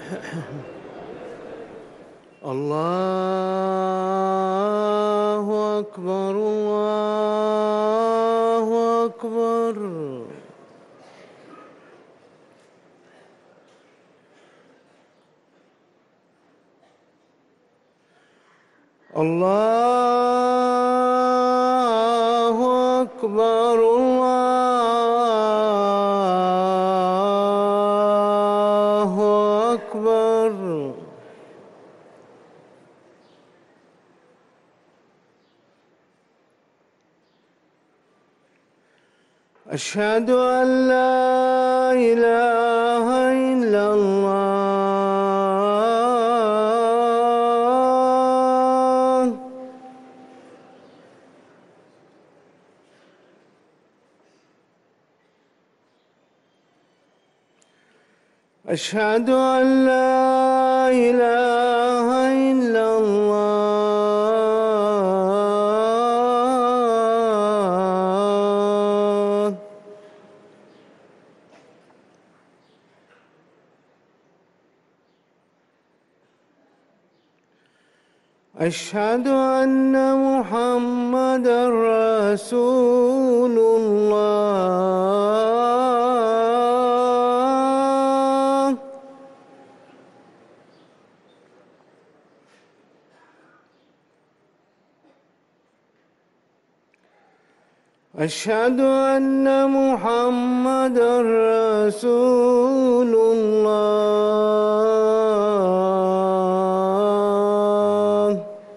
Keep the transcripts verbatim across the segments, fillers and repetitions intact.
الله أكبر الله أكبر. الله أكبر الله أكبر. أشهد أن لا إله إلا الله. أشهد أن لا إله إلا الله. أشهد أن محمدًا رسول الله. أشهد أن محمدًا رسول الله.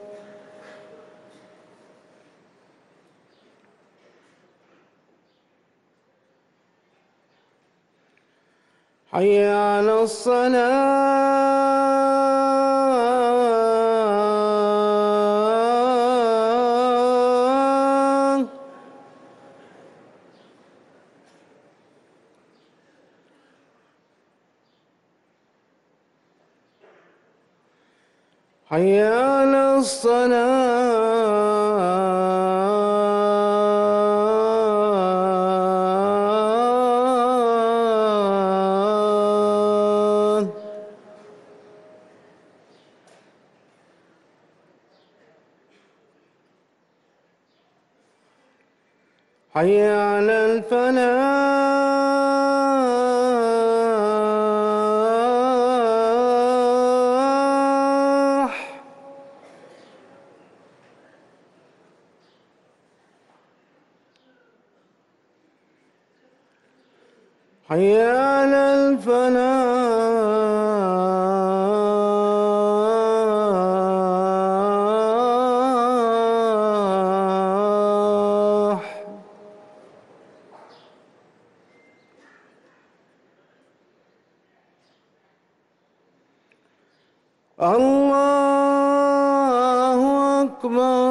حي على الصلاة. حي على الصلاة. حي على الفلاح. حي على الفلاح. الله أكبر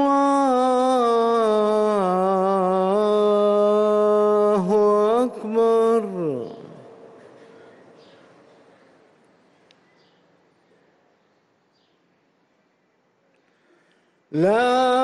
الله أكبر. لا